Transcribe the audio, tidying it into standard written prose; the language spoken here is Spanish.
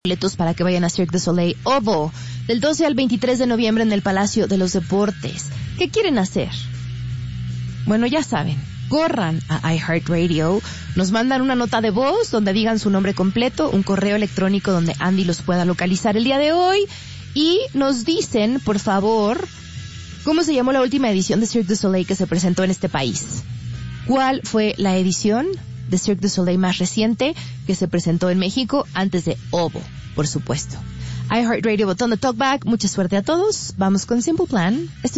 boletos para que vayan a Cirque du Soleil OVO del 12 al 23 de noviembre en el Palacio de los Deportes. ¿Qué quieren hacer? Bueno, ya saben, corran a iHeartRadio, nos mandan una nota de voz donde digan su nombre completo, un correo electrónico donde Andy los pueda localizar el día de hoy y nos dicen, por favor, cómo se llamó la última edición de Cirque du Soleil que se presentó en este país. ¿Cuál fue la edición de Cirque du Soleil más reciente que se presentó en México antes de OVO, por supuesto? iHeartRadio, botón de talkback. Mucha suerte a todos. Vamos con Simple Plan. Esto